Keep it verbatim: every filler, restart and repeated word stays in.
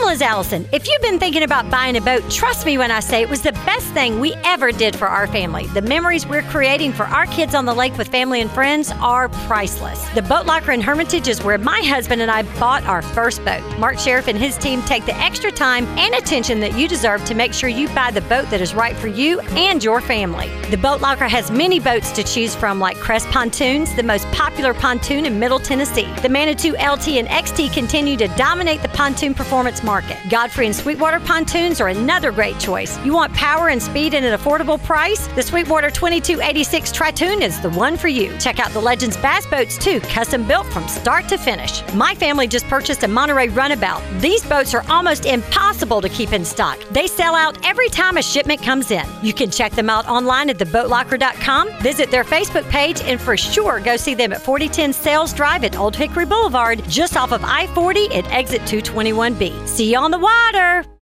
Little is Allison. If you've been thinking about buying a boat, trust me when I say it was the best thing we ever did for our family. The memories we're creating for our kids on the lake with family and friends are priceless. The Boat Locker in Hermitage is where my husband and I bought our first boat. Mark Sheriff and his team take the extra time and attention that you deserve to make sure you buy the boat that is right for you and your family. The Boat Locker has many boats to choose from, like Crest Pontoons, the most popular pontoon in Middle Tennessee. The Manitou L T and X T continue to dominate the pontoon performance market. Godfrey and Sweetwater pontoons are another great choice. You want power and speed at an affordable price? The Sweetwater twenty-two eighty-six Tritoon is the one for you. Check out the Legends Bass boats too, custom built from start to finish. My family just purchased a Monterey Runabout. These boats are almost impossible to keep in stock. They sell out every time a shipment comes in. You can check them out online at the boat locker dot com, visit their Facebook page, and for sure go see them at forty ten Sales Drive at Old Hickory Boulevard, just off of I forty at exit two twenty-one B. See you on the water!